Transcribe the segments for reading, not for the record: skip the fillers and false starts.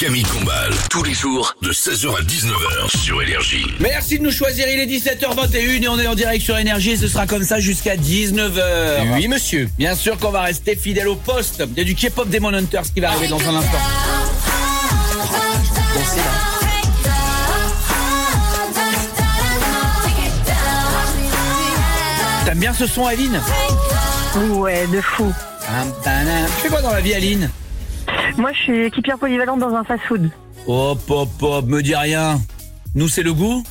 Camille Combal, tous les jours de 16h à 19h sur Énergie. Merci de nous choisir, il est 17h21 et on est en direct sur Énergie et ce sera comme ça jusqu'à 19h. Oui monsieur. Bien sûr qu'on va rester fidèle au poste. Il y a du K-pop Demon Hunters qui va arriver dans un instant. Dansez là. T'aimes bien ce son, Aline? Ouais, de fou. Tu fais quoi dans la vie, Aline? Moi, je suis équipière polyvalente dans un fast-food. Hop, me dis rien. Nous, c'est le goût?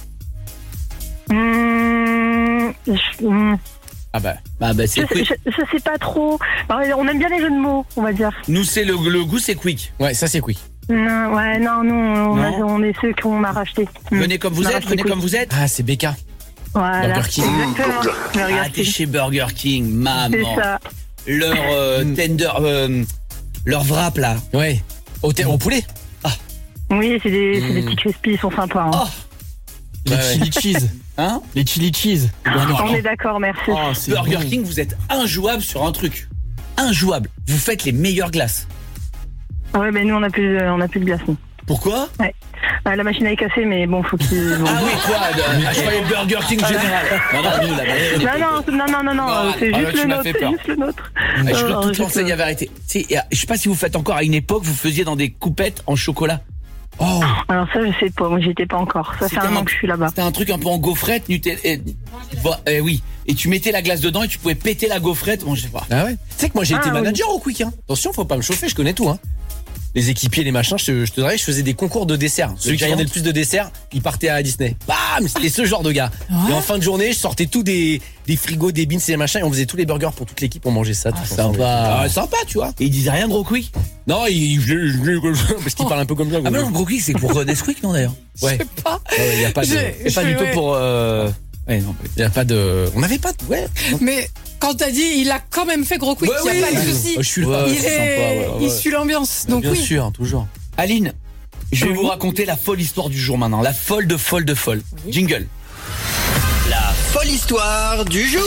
Ah bah c'est quick. Je sais pas trop. On aime bien les jeux de mots, on va dire. Nous, c'est le goût, c'est quick. Ouais, ça c'est quick. Non, Non. on est ceux qu'on m'a racheté. Venez comme vous êtes, venez comme vous êtes. Ah, c'est Becca. Voilà. Burger King. Exactement. Burger Ah, t'es King. chez Burger King, maman. C'est ça. Leur tender, leur wrap là. Ouais. Au poulet. Oui, c'est des petits crispy, ils sont sympas. Hein. Oh. Les Ouais. chili cheese. Hein? Les chili cheese. On est d'accord, merci. Oh, c'est Burger bon. King, vous êtes injouable sur un truc. Injouable. Vous faites les meilleures glaces. Ouais, mais nous, on a plus de glace. Nous. Pourquoi? La machine est cassée, mais bon, faut qu'il... Bon. Ah oui, toi, je croyais Burger King général. Non, nous, là, Non, c'est Ah, juste tu le m'as nôtre, fait c'est peur. juste le nôtre. Je dois toute juste l'enseigne le- à vérité. Tu sais, je sais pas si vous faites encore à une époque, vous faisiez dans des coupettes en chocolat. Oh. Alors ça, je sais pas, moi, j'y étais pas encore. Ça fait C'était un an que je suis là-bas. C'était un truc un peu en gaufrette, Nutella. Oui. Et tu mettais la glace dedans et tu pouvais péter la gaufrette. Bon, je sais pas. Ah ouais. Tu sais que moi j'ai été oui. manager au Quick. Hein. Attention, faut pas me chauffer, je connais tout. Hein. Les équipiers, les machins, je te dirais, je faisais des concours de desserts. Celui qui regardait le plus de desserts, il partait à Disney. Bam, c'était ce genre de gars. Et en fin de journée, je sortais tout des frigos, des beans et des machins et on faisait tous les burgers pour toute l'équipe, on mangeait ça. Sympa. Sympa, tu vois. Et il disait rien de gros quick. Non, parce qu'il parle un peu comme ça. Ah, mais non, gros quick, c'est pour Nesquik, non, d'ailleurs? Ouais. Je sais pas. Il y a pas de. C'est pas du tout pour. Ouais, non. Il y a pas de. On n'avait pas de. Ouais. Mais quand t'as dit, il a quand même fait gros quick, il n'y a pas de souci. Je suis là. Ouais, Il c'est sympa, il suit l'ambiance. Donc Bien oui. sûr, toujours. Aline, je vais vous raconter la folle histoire du jour maintenant. La folle de folle de folle. Jingle. La folle histoire du jour.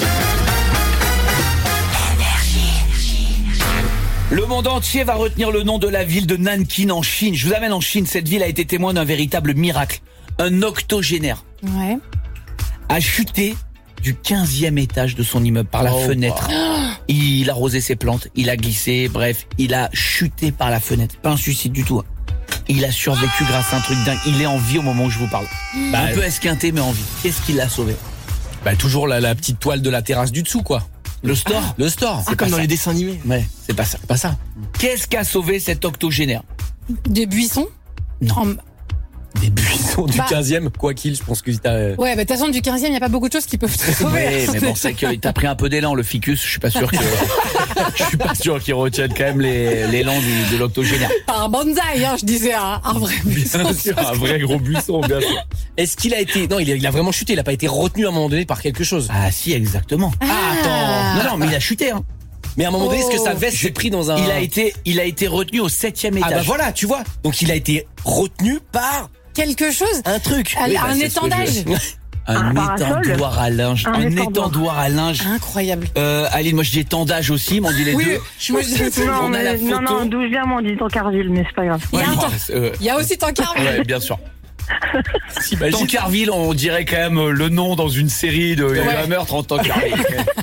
Le monde entier va retenir le nom de la ville de Nankin en Chine. Je vous amène en Chine. Cette ville a été témoin d'un véritable miracle. Un octogénaire Ouais. a chuté du 15e étage de son immeuble par la fenêtre. Il a arrosé ses plantes, il a glissé, bref, il a chuté par la fenêtre. Pas un suicide du tout. Hein. Il a survécu grâce à un truc dingue. Il est en vie au moment où je vous parle. Un peu esquinté mais en vie. Qu'est-ce qui l'a sauvé? Bah toujours la petite toile de la terrasse du dessous, quoi. Le store? Le store. C'est comme dans les dessins animés. Ouais, c'est pas ça. Pas ça. Qu'est-ce qu'a sauvé cet octogénaire? Des buissons. Non. Des buissons du Bah. 15e, quoi qu'il, je pense que t'as. Ouais, bah de toute façon, du 15e, il n'y a pas beaucoup de choses qui peuvent te sauver. Oui, mais bon, c'est que t'as pris un peu d'élan, le ficus. Je suis pas sûr que, je suis pas sûr qu'il retienne quand même l'élan de l'octogénaire. Pas un bonsaï, hein, je disais un vrai buisson. Bien sûr, un vrai gros buisson, bien sûr. Est-ce qu'il a été. Non, il a vraiment chuté, il a pas été retenu à un moment donné par quelque chose. Ah si, exactement. Attends. Non, mais il a chuté, hein. Mais à un moment donné, est-ce que sa veste s'est pris dans un. Il a été retenu au 7e étage. Ah bah voilà, tu vois. Donc il a été retenu par Quelque chose. un truc. Un Oui, bah, un c'est ce que étendage. Un parasol. étendoir à linge. Un Un étendoir. étendoir à linge. Incroyable. Aline, moi je dis étendage aussi, mais on dit les Oui, deux. moi, je dis- On a la photo. non, d'où je viens, moi, on dit Tancarville, mais c'est pas grave. Il y a un Ouais, temps. Il y a aussi Tankard. ouais, bien sûr. T'imagines. Tancarville, on dirait quand même le nom dans une série de un meurtre en Tancarville.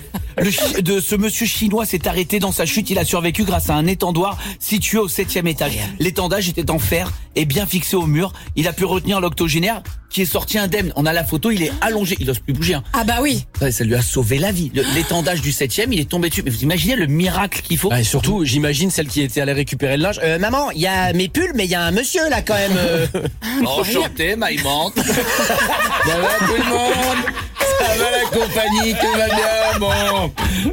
De ce monsieur chinois s'est arrêté dans sa chute. Il a survécu grâce à un étendoir situé au 7e étage. L'étendage était en fer et bien fixé au mur. Il a pu retenir l'octogénaire qui est sorti indemne. On a la photo, il est allongé. Il n'ose plus bouger. Hein. Ah bah oui. Ça lui a sauvé la vie. L'étendage du 7e, il est tombé dessus. Mais vous imaginez le miracle qu'il faut? Et surtout, j'imagine celle qui était allée récupérer le linge. Maman, il y a mes pulls, mais il y a un monsieur là quand même. Enchanté, Maïmante. Ça va tout le monde? Ça va la compagnie? Tout va bien, bon.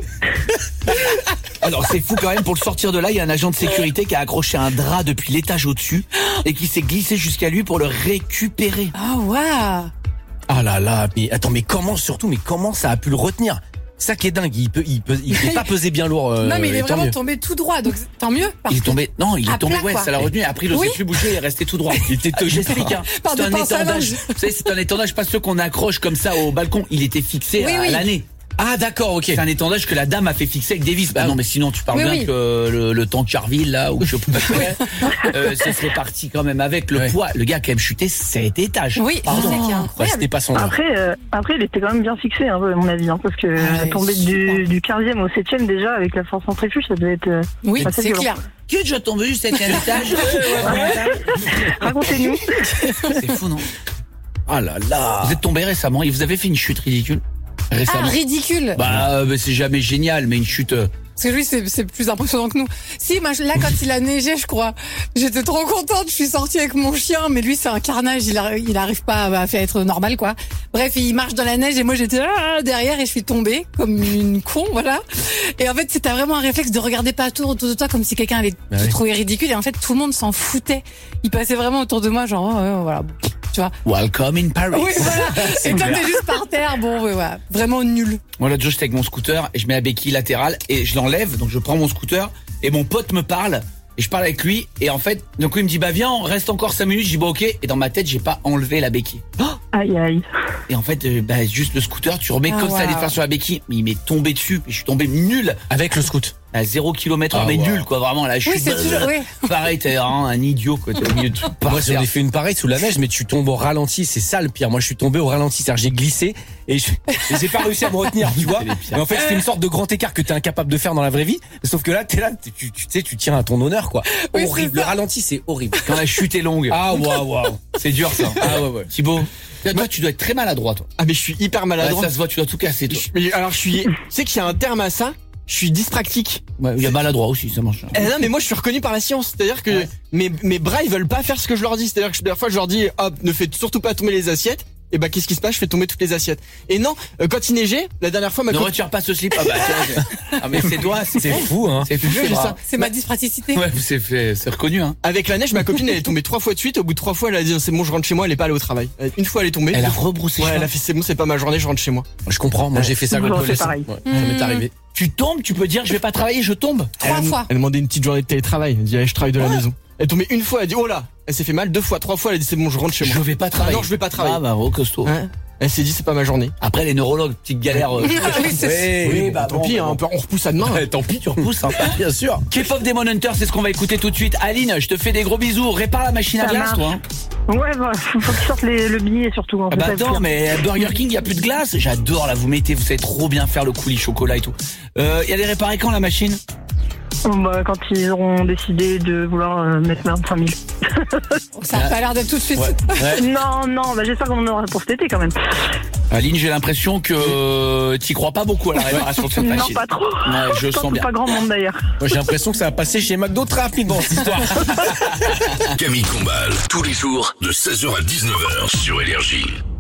Alors c'est fou quand même, pour le sortir de là, il y a un agent de sécurité qui a accroché un drap depuis l'étage au-dessus et qui s'est glissé jusqu'à lui pour le récupérer. Ah waouh. Ah là là, mais attends, mais comment ça a pu le retenir? Ça qui est dingue, il peut pas peser bien lourd. Non mais il est tant vraiment mieux. tombé tout droit, donc tant mieux. Il est tombé, non, il est à tombé, plat, ouais, quoi. ça l'a retenu. Après, il n'osait Oui. plus bouger, il est resté tout droit. J'explique, hein. Par C'est des un pinces à étendage. linge. Vous savez, c'est un étendage, pas ceux qu'on accroche comme ça au balcon. Il était fixé Oui, à oui. l'année. Ah d'accord, ok. C'est un étendage que la dame a fait fixer avec des vis. Bah non, mais sinon tu parles bien que le Tankerville là ou je sais pas quoi, ce serait parti quand même avec le poids. Le gars a quand même chuté 7 étages. Oui, pardon. C'était pas son. Après, il était quand même bien fixé, un peu, à mon avis, parce que tomber du 15e au 7e déjà avec la force centrifuge, ça devait être. Oui, assez c'est violent. clair. Qui est déjà tombé du 7e étage? Racontez-nous. C'est fou, non? Ah là là. Vous êtes tombé récemment et vous avez fait une chute ridicule récemment. Ah, ridicule. Bah, c'est jamais génial, mais une chute. Parce que lui, c'est plus impressionnant que nous. Si, là, quand il a neigé, je crois, j'étais trop contente. Je suis sortie avec mon chien, mais lui, c'est un carnage. Il arrive pas à faire être normal, quoi. Bref, il marche dans la neige et moi, j'étais derrière et je suis tombée comme une con, voilà. Et en fait, c'était vraiment un réflexe de regarder pas autour de toi comme si quelqu'un allait te trouver ridicule. Et en fait, tout le monde s'en foutait. Il passait vraiment autour de moi, genre, voilà. Tu vois. Welcome in Paris. Oui, voilà. Et toi, t'es juste par terre. Bon, voilà. Vraiment nul. Moi, l'autre jour, j'étais avec mon scooter et je mets la béquille latérale et je l'enlève. Donc, je prends mon scooter et mon pote me parle et je parle avec lui. Et en fait, donc, il me dit, bah, viens, on reste encore 5 minutes. Je dis, bah, ok. Et dans ma tête, j'ai pas enlevé la béquille. Aïe, aïe. Et en fait, juste le scooter, tu remets comme ça allait faire sur la béquille. Mais il m'est tombé dessus et je suis tombé nul. Avec le scoot. À 0 km/h, mais nul, quoi, vraiment, la chute. Oui, c'est toujours, pareil, t'es un idiot, quoi, t'es au milieu de tout. Moi, j'en ai fait une pareille sous la neige, mais tu tombes au ralenti, c'est ça le pire. Moi, je suis tombé au ralenti, c'est-à-dire j'ai glissé et j'ai pas réussi à me retenir, tu vois. Et en fait, c'était une sorte de grand écart que t'es incapable de faire dans la vraie vie. Sauf que là, tu sais, tu tiens à ton honneur, quoi. Oui, horrible. Le ralenti, c'est horrible. Quand la chute est longue. Ah, waouh. C'est dur, ça. Ah, ouais. Thibaut. Toi, tu dois être très maladroit, toi. Ah, mais je suis hyper maladroit. Ouais, ça se voit, tu dois tout casser, toi. Alors, tu sais qu'il y a un terme à ça? Je suis dyspraxique. Ouais, il y a maladroit aussi, ça marche. Non, mais moi, je suis reconnu par la science. C'est-à-dire que mes bras, ils veulent pas faire ce que je leur dis. C'est-à-dire que la dernière fois, je leur dis, hop, ne faites surtout pas tomber les assiettes. Et bah, qu'est-ce qui se passe? Je fais tomber toutes les assiettes. Et non, quand il neigeait, la dernière fois, ne retire pas ce slip. Ah bah, ah, mais c'est toi, c'est fou, hein. C'est fou, ça. C'est ma dyspraticité. Ouais, c'est reconnu, hein. Avec la neige, ma copine, elle est tombée 3 fois de suite. Au bout de 3 fois, elle a dit, c'est bon, je rentre chez moi, elle est pas allée au travail. Une fois, elle est tombée. Elle a rebroussé. Ouais, elle a fait, c'est bon, c'est pas ma journée, je rentre chez moi. Je comprends. Moi, j'ai fait ça quand c'est pareil. Ça m'est arrivé. Tu tombes, tu peux dire, je vais pas travailler, je tombe. 3 fois. Elle a demandé une petite journée de télétravail. Elle dit, allez, je travaille de la maison. Elle est tombée une fois, elle dit, oh là. Elle s'est fait mal 2 fois, 3 fois, elle a dit, c'est bon, je rentre chez moi. Je vais pas travailler. Ah non, je vais pas travailler. Ah bah, costaud. Ouais. Elle s'est dit, c'est pas ma journée. Après, les neurologues, petite galère. Oui, c'est Oui, bah, tant pis, hein, on repousse à demain. Tant pis, tu repousses, hein, bien sûr. K-pop Demon Hunter, c'est ce qu'on va écouter tout de suite. Aline, je te fais des gros bisous. Répare la machine à Ça glace, marche. toi. Ouais, bah, faut qu'ils sortent le billet surtout. Ah bah attends, mais Burger King, y a plus de glace. J'adore, là, vous mettez, vous savez trop bien faire le coulis chocolat et tout. Y a les réparés quand, la machine? Bah, quand ils auront décidé de vouloir mettre 25 000. Ça a pas l'air d'être tout de suite. Ouais. Non, bah, j'espère qu'on en aura pour cet été quand même. Aline, j'ai l'impression que t'y crois pas beaucoup à la réparation de cette machine. Non, pas trop. Ouais, je sens bien. Pas grand monde d'ailleurs. Moi, j'ai l'impression que ça va passer chez McDo très rapidement, cette histoire. Camille Combal, tous les jours de 16h à 19h sur Énergie.